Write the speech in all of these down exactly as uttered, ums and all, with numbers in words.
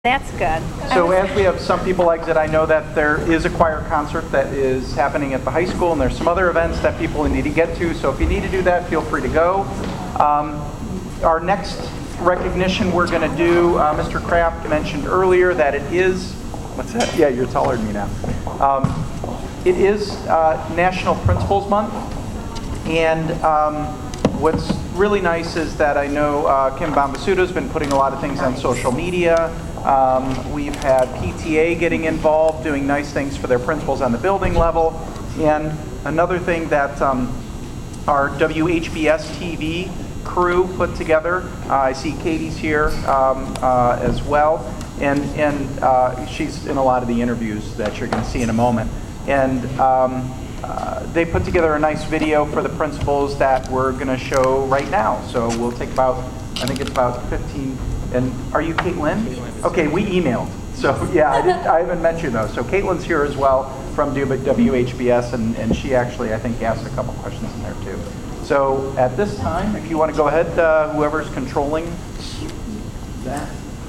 That's good. So as we have some people exit, I know that there is a choir concert that is happening at the high school, and there's some other events that people need to get to. So if you need to do that, feel free to go. Um, our next recognition we're going to do, uh, Mister Kraft mentioned earlier that it is, what's that? Yeah, you're taller than me now. Um, it is uh, National Principals Month, and um, what's really nice is that I know uh, Kim Bombasuda has been putting a lot of things on social media. Um, we've had P T A getting involved, doing nice things for their principals on the building level. And another thing that um, our W H B S T V crew put together, uh, I see Katie's here um, uh, as well, and, and uh, she's in a lot of the interviews that you're going to see in a moment. And um, uh, they put together a nice video for the principals that we're going to show right now. So we'll take about, I think it's about fifteen. And are you Caitlin? Okay, we emailed. So yeah, I, didn't, I haven't met you though. So Caitlin's here as well from W H B S, and, and she actually, I think, asked a couple questions in there too. So at this time, if you want to go ahead, uh, whoever's controlling that.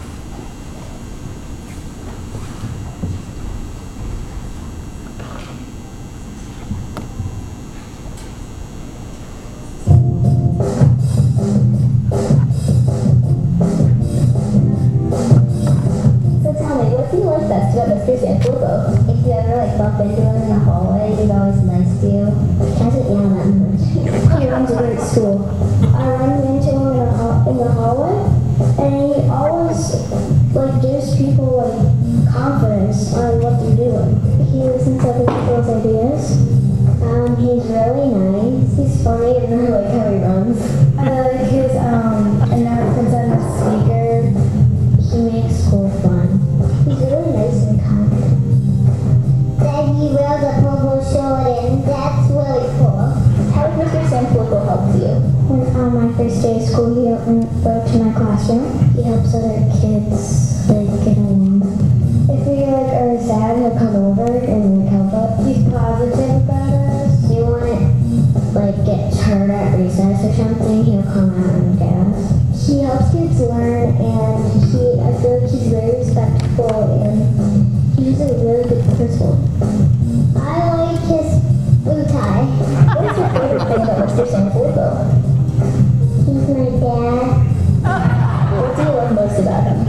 If you ever like bump into him in the hallway, he's always nice to you. He doesn't yell that much. He runs a great school. I run into him in the, hall in the hallway, and he always like gives people like confidence on what they're doing. He listens to other people's ideas. Um, he's really nice. He's funny, and I like how he runs. I like his um announcements on the speaker. He makes school fun. He's really nice and kind. Then he wears a purple shirt, and that's really cool. How does Mister Sanfilippo help you? When on my first day of school, he helped me go to my classroom. He helps other kids like get along. If we like are sad, he'll come over and like help us. He's positive about us. If you want like get hurt at recess or something, he'll come out and get us. He helps kids learn, and he I feel like he's very respectful, and he's a really good principal. I like his blue tie. What is your favorite thing about Mister Sanfilippo? He's my dad. What do you love most about him?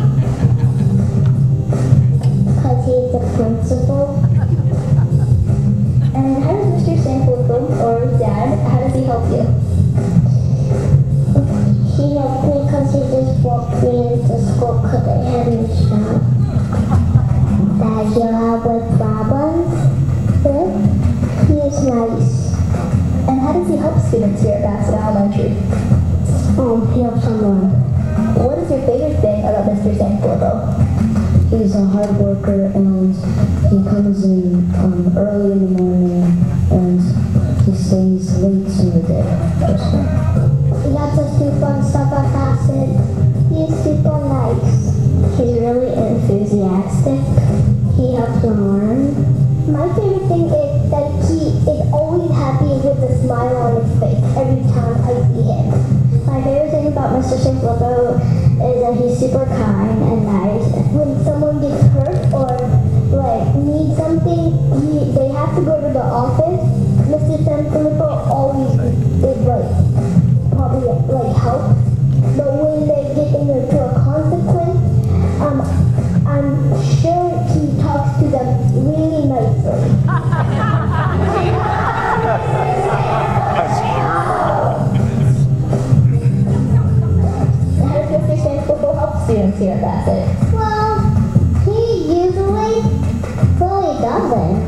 Because he's a principal. And how does Mister Sanfilippo, or his dad, how does he help you? He helped me because he just walked me into school because I had a job that he'll have with problems with. He is nice. And how does he help students here at Bassett Elementary? Um, he helps someone. What is your favorite thing about Mister Sanfilippo? He's a hard worker, and he comes in um, early in the morning, and he stays late in the day. He lets us do fun stuff at Bassett. He is super nice. He's really enthusiastic. He helps them learn. My favorite thing is that he is always happy with a smile on his face every time I see him. My favorite thing about Mister Sanfilippo is that he's super kind and nice. When someone gets hurt or like needs something, he, they have to go to the office. Mister Sanfilippo always is like probably like help. But when they get into a consequence, um, I'm sure he talks to them really nicely. How does Mister Sanfilippo help students here at Bassett? Well, he usually really doesn't.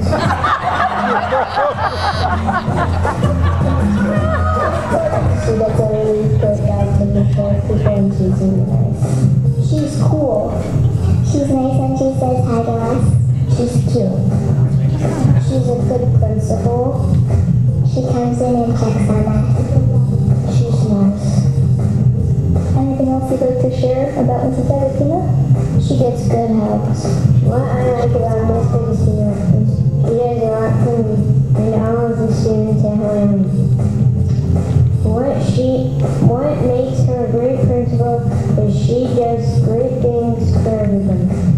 She gets a really good job taking care of people, and she's really nice. She's cool. She's nice and she says hi to us. She's cute. She's a good principal. She comes in and checks on us. She's nice. Anything else you'd like to share about Missus Agostino? She gets good help. What I like about Mister Agostino is he does a lot for me, and all of the students at home. What she, what makes her a great principal is she does great things for everybody.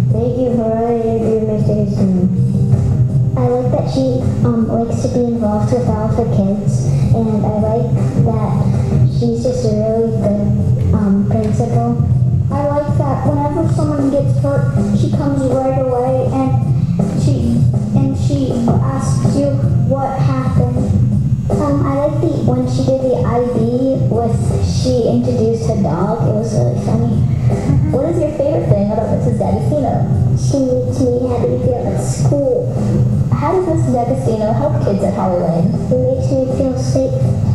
um, likes to be involved with all of her kids, and I like that she's just a really good um, principal. I like that whenever someone gets hurt, she comes right away and she and she asks you what happened. Um, I like the when she did the I V with she introduced her dog. It was really funny. What is your favorite thing about Missus D'Agostino? She makes me happy to feel at school. How does Missus D'Agostino help kids at Holly Lane? It makes me feel safe.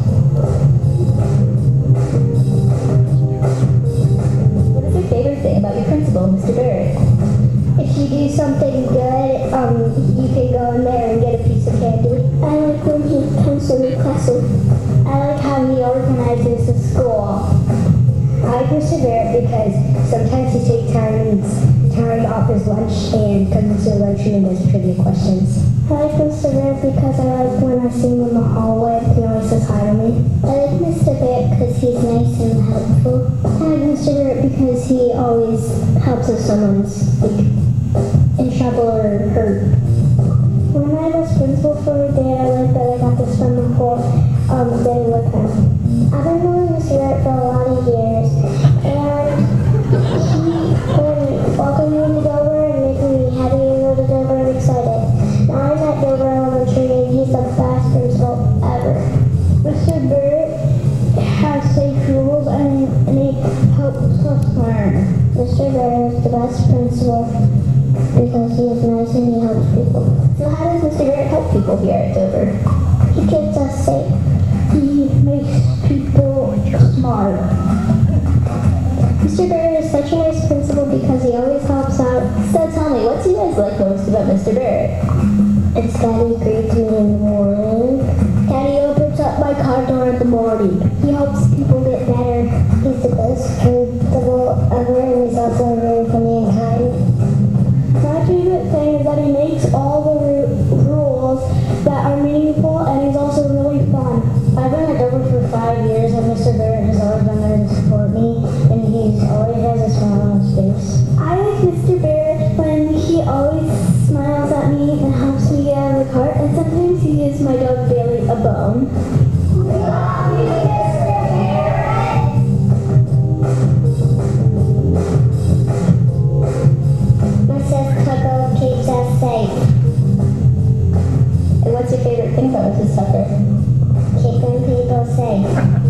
What is your favorite thing about your principal, Mister Barrett? If you do something good, um, you can go in there and get a piece of candy. I like when he comes to the classroom. I like how he organizes the school. I like Mister Barrett because sometimes he takes time, time off his lunch and comes to the lunchroom and does trivia questions. I like Mister Barrett because I like when I see him in the hallway, he always says hi to me. I like Mister Barrett because he's nice and helpful. I like Mister Barrett because he always helps if someone's like, in trouble or hurt. When I was principal for a day, I like that I got to spend the whole um, day with him. I've been knowing Mister Barrett for a lot of years, and he would welcome me into Dover and make me happy to go to Dover and excited. Now I'm at Dover Elementary and he's the best principal ever. Mister Barrett has safe rules and, and he helps us learn. Mister Barrett is the best principal because he is nice and he helps people. So how does Mister Barrett help people here at Dover? He keeps us safe. He makes people smart. Mister Barrett is such a nice principal because he always helps out. So tell me, what do you guys like most about Mister Barrett? It's that he greets me in the morning. That he opens up my car door in the morning. He helps people get better. He's the best principal ever and he's also very funny and kind. My favorite thing is that he makes all the ru- rules that are meaningful and he's also really fun. I've been at Dover for five years and Mister Barrett has always been there to support me and he always has a smile on his face. I like Mister Barrett when he always smiles at me and helps me get out of the cart and sometimes he gives my dog Bailey a bone. We love you, Mister Barrett! Missus Tucker keeps us safe. And what's your favorite thing about Missus Tucker? Keeping people safe.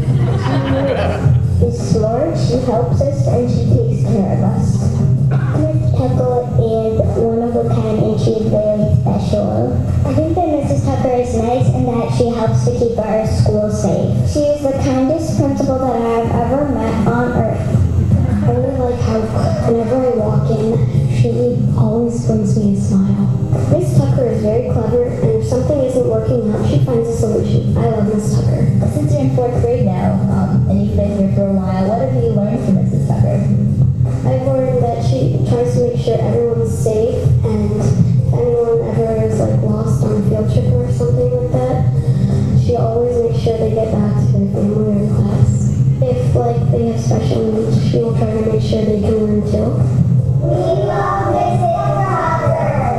She is smart, she helps us, and she takes care of us. Miss Tucker is one of a kind and she is very special. I think that Missus Tucker is nice and that she helps to keep our school safe. She is the kindest principal that I have ever met on earth. I really like how whenever I walk in, she always brings me a smile. Miss Tucker is very clever, and if something isn't working out, she finds a solution. I love Miss Tucker. Since you're in fourth grade now, um, and you've been here for a while, what have you learned from Missus Tucker? I've learned that she tries to make sure everyone's safe, and if anyone ever is like lost on a field trip or something like that, she always makes sure they get back to their family or class. If like they have special needs, she will try to make sure they can learn too. We love Missus Tucker!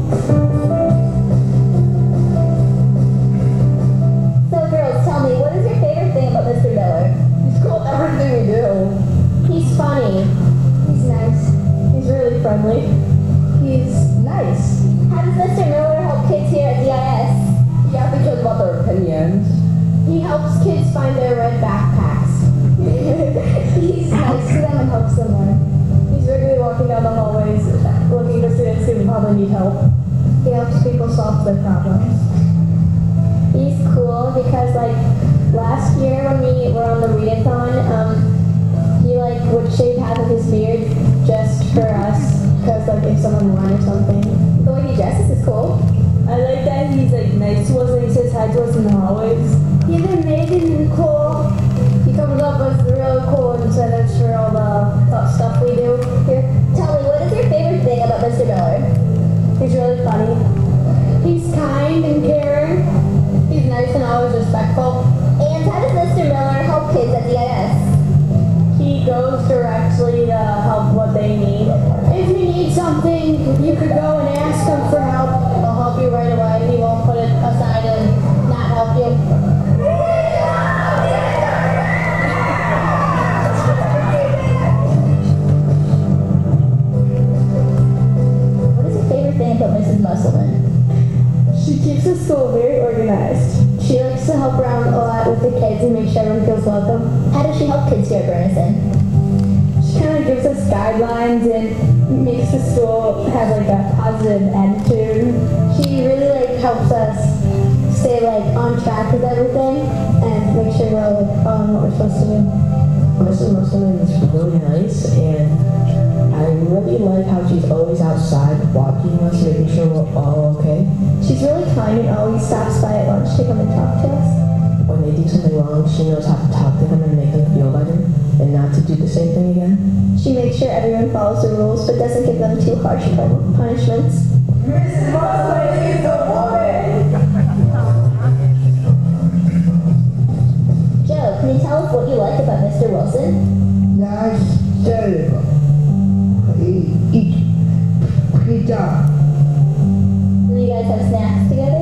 So girls, tell me, what is your favorite thing about Mister Miller? He's cool at everything we do. He's funny. He's nice. He's really friendly. He's nice. How does Mister Miller help kids here at D I S? He asks kids about their opinions. He helps kids find their red backpacks. He's nice to them and helps them learn. He's regularly walking down the hallways looking for students who probably need help. He helps people solve their problems. He's cool because like last year when we were on the readathon, um, he like would shave half of his beard just for us because like if someone won or something. The way he dresses is cool. I like that he's like nice to us and he says hi to us in the hallways. He's amazing and cool. He comes up with really cool incentives for all the tough stuff we do here. Tell me, what is your favorite thing about Mister Miller? He's really funny. He's kind and caring. He's nice and always respectful. And how does Mister Miller help kids at D I S? He goes directly to help what they need. If you need something, you could go and ask him for help. He'll help you right away. He won't put it school very organized. She likes to help around a lot with the kids and make sure everyone feels welcome. How does she help kids here at Bernison? She kind of gives us guidelines and makes the school have like a positive attitude. She really like helps us stay like on track with everything and make sure we're all like following what we're supposed to do. Missus Musselman is really nice, and I really like how she's always outside watching us, making sure we're all okay. She's really kind and always stops by at lunch to come and talk to us. When they do something wrong, she knows how to talk to them and make them feel better, and not to do the same thing again. She makes sure everyone follows the rules but doesn't give them too harsh punishments. Missus Musselman is a woman! Joe, can you tell us what you like about Mister Wilson? Nice terrible. He eats pizza. Do you guys have snacks together?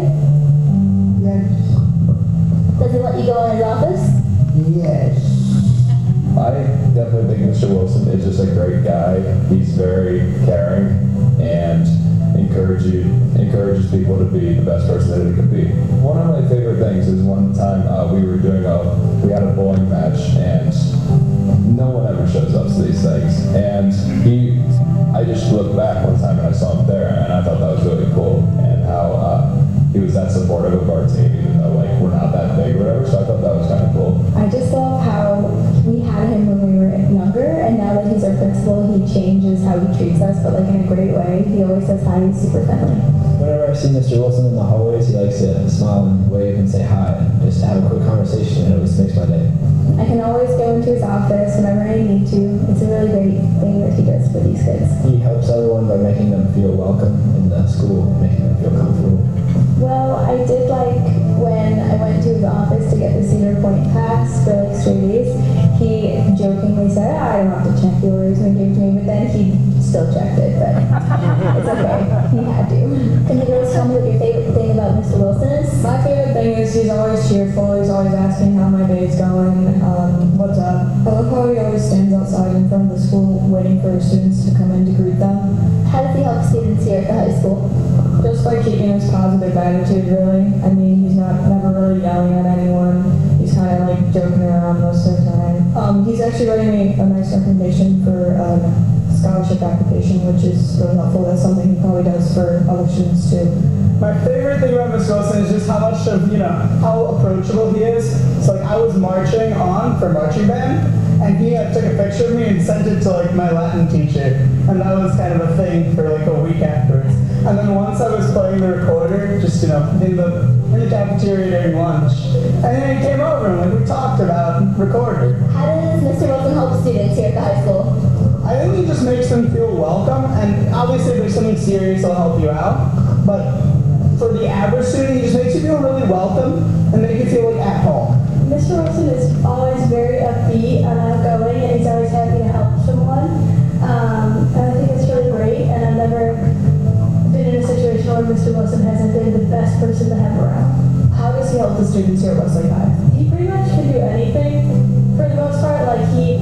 Yes. Does he let you go in his office? Yes. I definitely think Mister Wilson is just a great guy. He's very caring and encourage you, encourages people to be the best person that they can be. One of my favorite things is one time uh, we were doing a, we had a bowling match, and no one ever shows up to these things. And he, I just looked back one time and I saw him there, and I thought that was really cool, and how uh, he was that supportive of our team, even though like we're not that big or whatever. So I thought that was kind of cool. I just love how we had him when we were younger, and now that he's our principal, he changes how he treats us, but like in a great way. He always says hi, he's super friendly. Whenever I see Mister Wilson in the hallways, he likes to smile and wave and say hi, and just have a quick conversation, and it always makes my day. I can always go into his office whenever I need to. It's a really great thing that he does for these kids. He helps everyone by making them feel welcome in the school, making them feel comfortable. Well, I did like when I went to his office to get the Cedar Point pass for like straight A's, he jokingly said, oh, I don't have to check yours, and gave it to me, but then he still checked it, but it's okay. He had to. Can you guys tell me what your favorite thing about Mister Wilson is? My favorite thing is he's always cheerful. He's always asking how my day's going, um, what's up. I love how he always stands outside in front of the school waiting for his students to come in to greet them. How does he help students here at the high school? Just by keeping his positive attitude, really. I mean, he's not never really yelling at anyone. He's kind of like joking around most of the time. Um, he's actually writing me a nice recommendation for a scholarship application, which is really helpful. That's something he probably does for other students too. My favorite thing about Mister Wilson is just how much of, you know, how approachable he is. So like I was marching on for marching band, and he uh, took a picture of me and sent it to like my Latin teacher, and that was kind of a thing for like a week afterwards. And then once I was playing the recorder, just you know, in the in the cafeteria during lunch, and then he came over and like we talked about recorder. How does Mister Wilson help students here at the high school? I think he just makes them feel welcome, and obviously if there's something serious, he'll help you out. But for the average student, he just makes you feel really welcome and make you feel like at home. Mister Wilson is always very upbeat and outgoing, and he's always happy to help someone. Um, and I think it's really great, and I've never been in a situation where Mister Wilson hasn't been the best person to have around. How does he help the students here at Wesley High? He pretty much can do anything for the most part. Like he,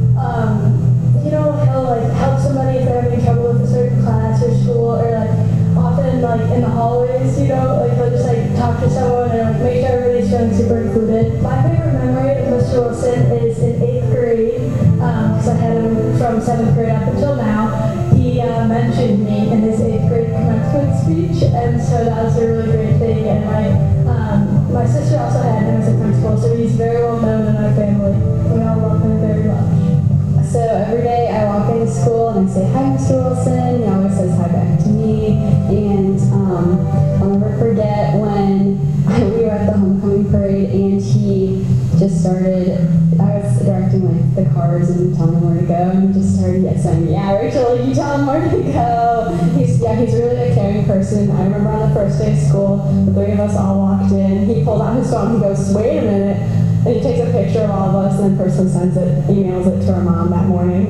um, you know, he'll like help somebody if they're having trouble with a certain class or school, or like often like in the hallways, you know, like he'll just like talk to someone and like make sure everybody's feeling super included. My favorite memory of Mister Wilson is in eighth grade, because um, I had him from seventh grade up until now. He uh, mentioned me in his eighth grade commencement speech, and so that was a really great thing. And my um, my sister also had him as a principal, so he's very well known in our family. We all love him very much. So every day I walk into school and I say, hi, Mister Wilson. He always says hi back to me. And um, I'll never forget when we were at the homecoming parade and he just started, I was directing like the cars and telling them where to go, and he just started yeah, saying, yeah, Rachel, you tell him where to go. He's, yeah, he's really a caring person. I remember on the first day of school, the three of us all walked in. He pulled out his phone, he goes, wait a minute. And he takes a picture of all of us and then personally sends it, emails it to our mom that morning.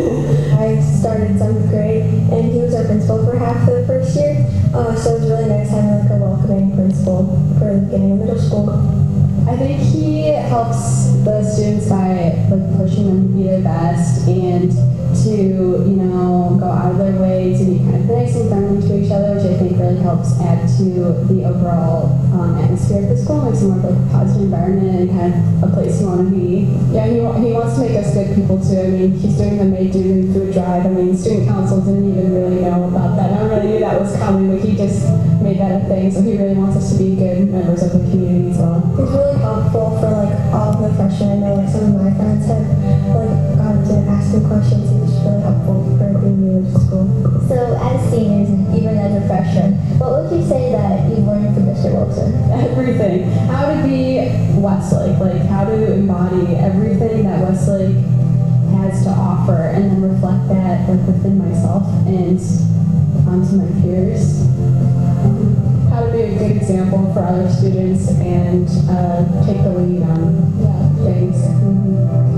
I started seventh grade, and he was our principal for half of the first year, uh, so it was really nice having like a welcoming principal for the beginning of middle school. I think he helps the students by like pushing them to be their best and to, you know, go out of their way to be kind of nice and friendly to each other, which I think really helps helps add to the overall um, atmosphere of the school, makes it more of like a positive environment and kind of a place you want to be. Yeah, he, he wants to make us good people too. I mean, he's doing the May Dune food drive. I mean, student council didn't even really know about that. I really knew that was coming, but he just made that a thing. So he really wants us to be good members of the community as well. It's really helpful for like all of the freshmen. I know like some of my friends have like gone to ask him questions. It's just really helpful for being new to school. So as seniors, and even as a freshman, what would you say that you learned from Mister Wilson? Everything. How to be Westlake, like how to embody everything that Westlake has to offer, and then reflect that like within myself and onto my peers. Um, how to be a good example for other students and uh, take the lead on yeah, things. Mm-hmm.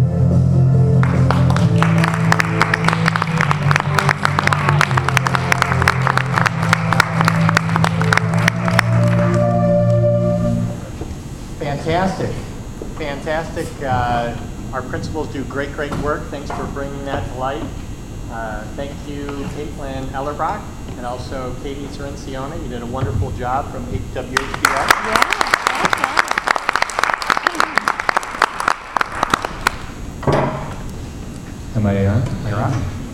Fantastic. Fantastic. Uh, our principals do great, great work. Thanks for bringing that to light. Uh, thank you, Caitlin Ellerbach, and also Katie Cirenciona. You did a wonderful job from W H B S. Yeah. Am I on? You're on.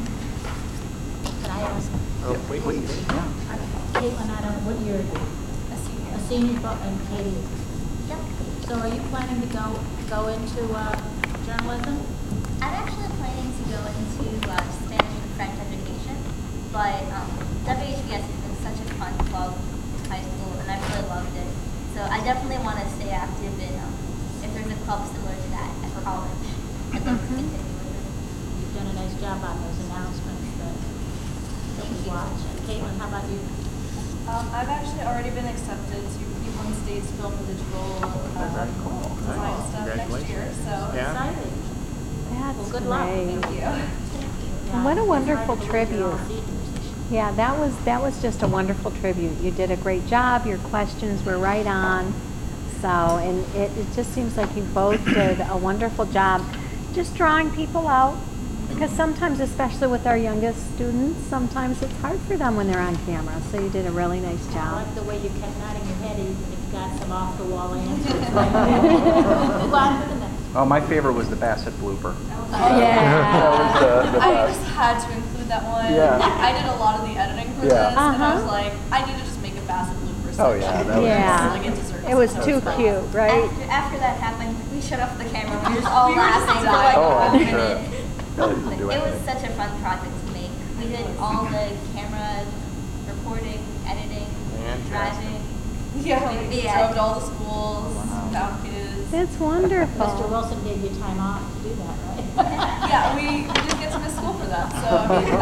Can I ask? Oh, wait, please. Yeah. Caitlin, I don't, what year? A senior. A senior, but- and Katie. Yep. So are you planning to go go into uh, journalism? I'm actually planning to go into uh, Spanish and French education, but um, W H B S has been such a fun club in high school, and I've really loved it. So I definitely want to stay active in, um, if there's a club similar to that at college, I'd love to continue with it. You've done a nice job on those announcements that, that we watch. And Caitlin, how about you? Um, I've actually already been accepted to Cleveland State's Film and Digital uh, Very cool. design Nice. stuff next year. So Yeah. Exciting. That's Well, good luck. great. thank you. Yeah, What a it's wonderful hard to believe you're all tribute. seniors. Yeah, that was that was just a wonderful tribute. You did a great job. Your questions were right on. So, and it, it just seems like you both did a wonderful job just drawing people out. Because sometimes, especially with our youngest students, sometimes it's hard for them when they're on camera. So you did a really nice I job. like the way you kept nodding your head even if you got some off the wall answers. Move on to the next. Oh, my favorite was the Bassett blooper. Yeah. That was the, the I best. just had to include that one. Yeah. I did a lot of the editing for Yeah. this, and I was Uh-huh. like, I need to just make a Bassett blooper. Oh, yeah, that was- Yeah. Like into circles. It was So too fun. cute, right? After, after that happened, we shut off the camera. We were just all We were just laughing for like Oh, a I'm minute. sure. Really didn't do It was anything. such a fun project to make. We did all the camera recording, editing, Fantastic. driving. Yeah, we Yeah. drove to all the schools, found kids. That's Mister wonderful. Wilson gave you time off to do that, right? Yeah, we, we didn't get to miss school for that, so I mean,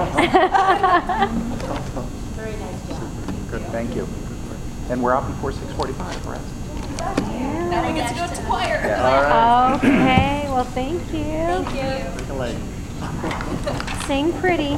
that was nice. Very nice job. Good, thank you. And we're out before six forty-five, correct? Now we get to go to choir. Yeah. All right. Okay, well, thank you. Thank you. Take a leg. Sing pretty.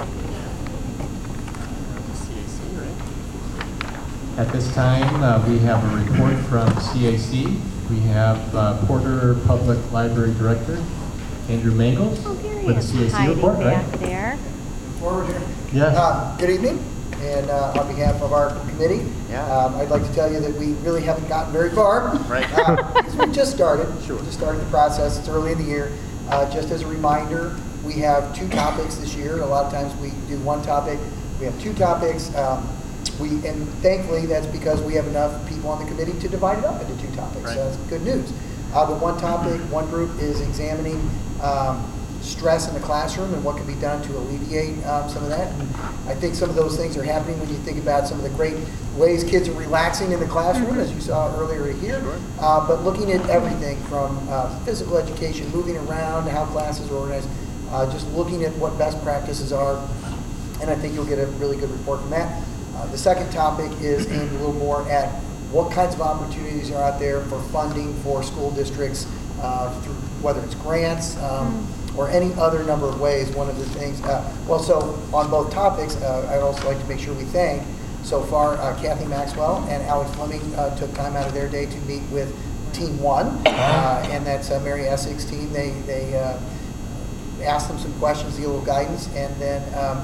C A C, right? At this time, uh, we have a report from C A C. We have uh, Porter Public Library Director, Andrew Mangels, Oh, there he with the is, C A C hiding report, back right? there. Forward here. Yes. Uh, good evening, and uh, on behalf of our committee, Yeah. um, I'd like to tell you that we really haven't gotten very far. Right. Uh, because we just started. Sure. Just started the process. It's early in the year. Uh, just as a reminder, we have two topics this year. A lot of times we do one topic. We have two topics. Um, we and thankfully that's because we have enough people on the committee to divide it up into two topics. Right. So that's good news. Uh, but one topic, one group is examining um, stress in the classroom and what can be done to alleviate um, some of that. And I think some of those things are happening when you think about some of the great ways kids are relaxing in the classroom, Mm-hmm. as you saw earlier here. Uh, but looking at everything from uh, physical education, moving around, how classes are organized, uh, just looking at what best practices are. And I think you'll get a really good report from that. Uh, the second topic is aimed a little more at what kinds of opportunities are out there for funding for school districts, uh, through, whether it's grants um, mm. or any other number of ways. One of the things, uh, well, so on both topics, uh, I'd also like to make sure we thank so far uh, Kathy Maxwell and Alex Fleming uh, took time out of their day to meet with Team One, uh, and that's uh, Mary Essig's team. They they uh, asked them some questions, a little guidance, and then um,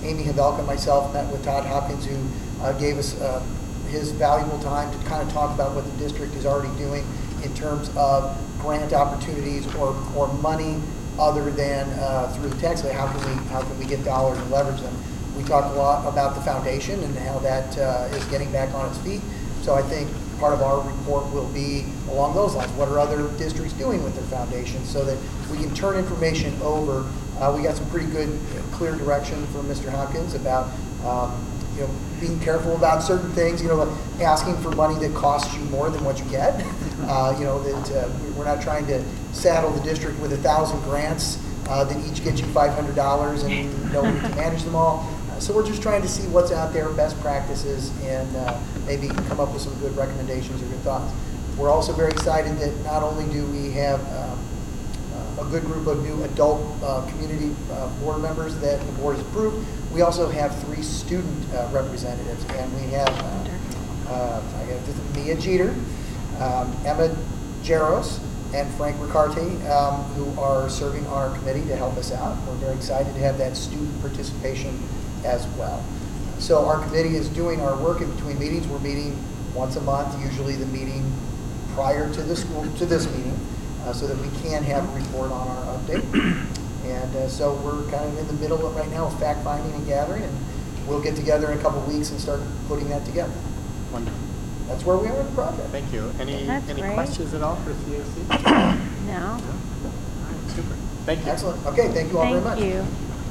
Amy Havelka and myself met with Todd Hopkins, who uh, gave us uh, his valuable time to kind of talk about what the district is already doing in terms of grant opportunities or, or money other than uh, through the tax. How can we how can we get dollars and leverage them? We talked a lot about the foundation and how that uh, is getting back on its feet. So I think part of our report will be along those lines. What are other districts doing with their foundations so that we can turn information over? Uh, we got some pretty good, clear direction from Mister Hopkins about um, you know, being careful about certain things. You know, like asking for money that costs you more than what you get. Uh, you know, that uh, we're not trying to saddle the district with a thousand grants uh, that each get you five hundred dollars and nobody can manage them all. Uh, so we're just trying to see what's out there, best practices, and uh, maybe come up with some good recommendations or good thoughts. We're also very excited that not only do we have um, uh, a good group of new adult uh, community uh, board members that the board has approved, we also have three student uh, representatives, and we have uh, uh, I got Mia Jeter, um, Emma Jaros, and Frank Ricarte, um, who are serving on our committee to help us out. We're very excited to have that student participation as well. So our committee is doing our work in between meetings. We're meeting once a month, usually the meeting prior to the school to this meeting, uh, so that we can have a report on our update. And uh, so we're kind of in the middle of right now of fact finding and gathering, and we'll get together in a couple of weeks and start putting that together. Wonderful. That's where we are in the project. Thank you. Any That's any great. questions at all for C A C? No. All right, super. Thank you. Excellent. Okay, thank you all Thank very much. you.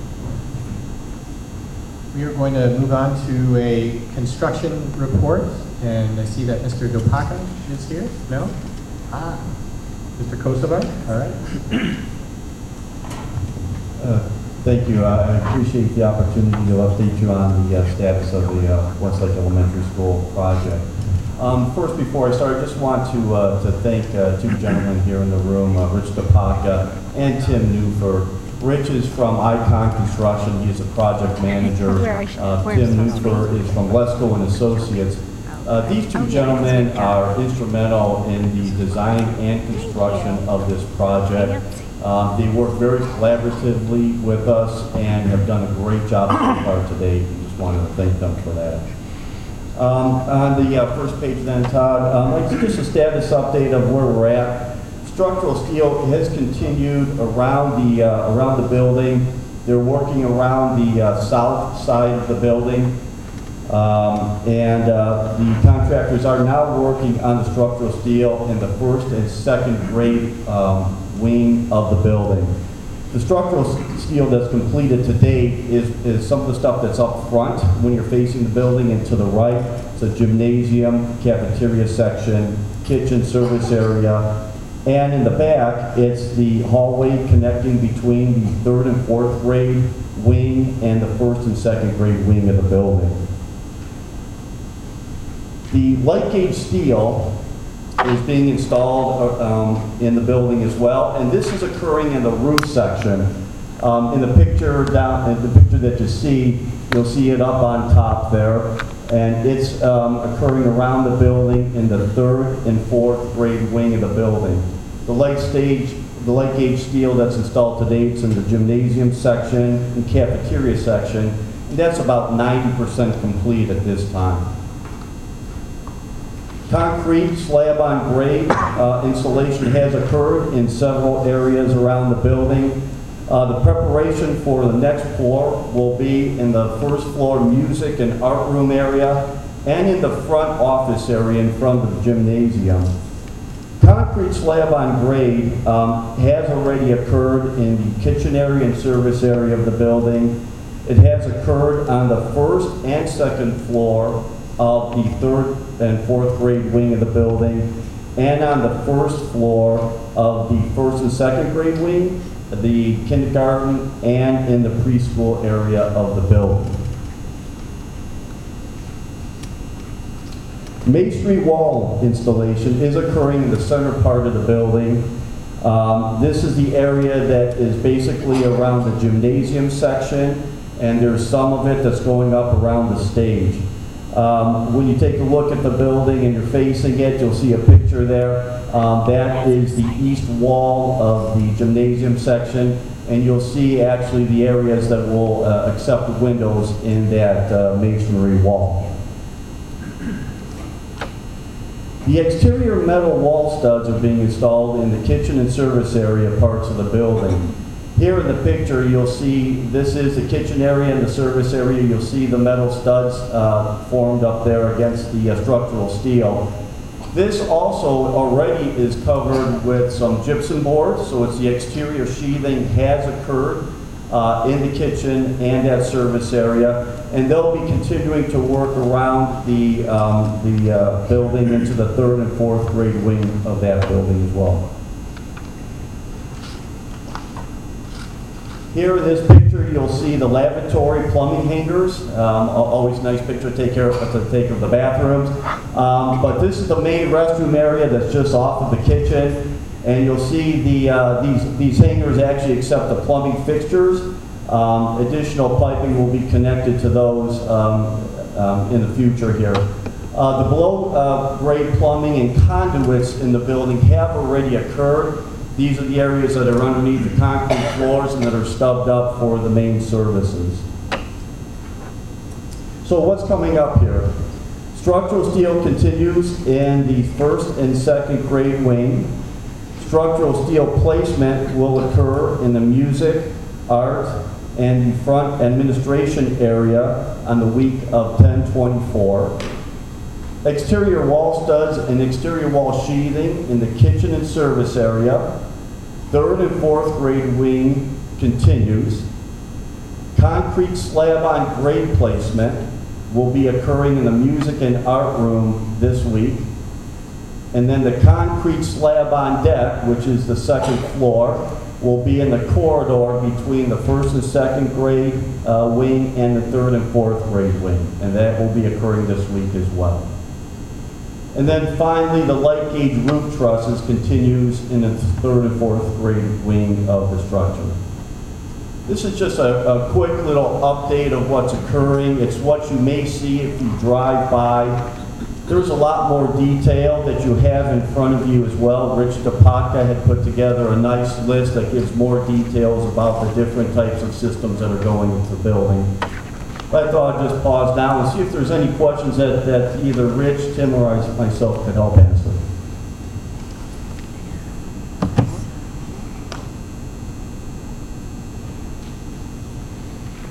We are going to move on to a construction report, and I see that Mister Dopaka is here. No? Ah, Mister Kosovar. All right. Uh, thank you. Uh, I appreciate the opportunity to update you on the uh, status of the uh, Westlake Elementary School project. Um, first, before I start, I just want to uh, to thank uh, two gentlemen here in the room, uh, Rich Dopaka and Tim Newford. Rich is from Icon Construction. He is a project manager. Uh, Tim Newford is from Lesko and Associates. Uh, these two gentlemen are instrumental in the design and construction of this project. Um, they work very collaboratively with us and have done a great job so far today. We just wanted to thank them for that. Um, on the uh, first page then, Todd, um, like just a status update of where we're at. Structural steel has continued around the uh, around the building. They're working around the uh, south side of the building, um, and uh, the contractors are now working on the structural steel in the first and second grade um, wing of the building. The structural steel that's completed to date is, is some of the stuff that's up front when you're facing the building, and to the right, it's a gymnasium, cafeteria section, kitchen, service area, and in the back, it's the hallway connecting between the third and fourth grade wing and the first and second grade wing of the building. The light gauge steel is being installed um, in the building as well, and this is occurring in the roof section. Um, in the picture down, in the picture that you see, you'll see it up on top there, and it's um, occurring around the building in the third and fourth grade wing of the building. The light stage, the light gauge steel that's installed today, it's in the gymnasium section and cafeteria section, and that's about ninety percent complete at this time. Concrete slab on grade uh, installation has occurred in several areas around the building. Uh, the preparation for the next floor will be in the first floor music and art room area and in the front office area in front of the gymnasium. Concrete slab on grade um, has already occurred in the kitchen area and service area of the building. It has occurred on the first and second floor of the third and fourth grade wing of the building, and on the first floor of the first and second grade wing, the kindergarten, and in the preschool area of the building. Masonry wall installation is occurring in the center part of the building. Um, this is the area that is basically around the gymnasium section, and there's some of it that's going up around the stage. Um, when you take a look at the building and you're facing it, you'll see a picture there. Um, that is the east wall of the gymnasium section, and you'll see actually the areas that will uh, accept the windows in that uh, masonry wall. The exterior metal wall studs are being installed in the kitchen and service area parts of the building. Here in the picture, you'll see this is the kitchen area and the service area. You'll see the metal studs uh, formed up there against the uh, structural steel. This also already is covered with some gypsum boards, so it's the exterior sheathing has occurred uh, in the kitchen and that service area, and they'll be continuing to work around the, um, the uh, building into the third and fourth grade wing of that building as well. Here in this picture, you'll see the lavatory plumbing hangers. Um, always a nice picture to take care of, to take of the bathrooms. Um, but this is the main restroom area that's just off of the kitchen, and you'll see the uh, these these hangers actually accept the plumbing fixtures. Um, additional piping will be connected to those um, um, in the future here. Uh, the below uh, grade plumbing and conduits in the building have already occurred. These are the areas that are underneath the concrete floors and that are stubbed up for the main services. So what's coming up here? Structural steel continues in the first and second grade wing. Structural steel placement will occur in the music, art, and the front administration area on the week of ten twenty-four. Exterior wall studs and exterior wall sheathing in the kitchen and service area. Third and fourth grade wing continues. Concrete slab on grade placement will be occurring in the music and art room this week. And then the concrete slab on deck, which is the second floor, will be in the corridor between the first and second grade uh, wing and the third and fourth grade wing. And that will be occurring this week as well. And then finally, the light gauge roof trusses continues in the third and fourth grade wing of the structure. This is just a, a quick little update of what's occurring. It's what you may see if you drive by. There's a lot more detail that you have in front of you as well. Rich DePaca had put together a nice list that gives more details about the different types of systems that are going into the building. But I thought I'd just pause now and see if there's any questions that, that either Rich, Tim, or I, myself could help answer.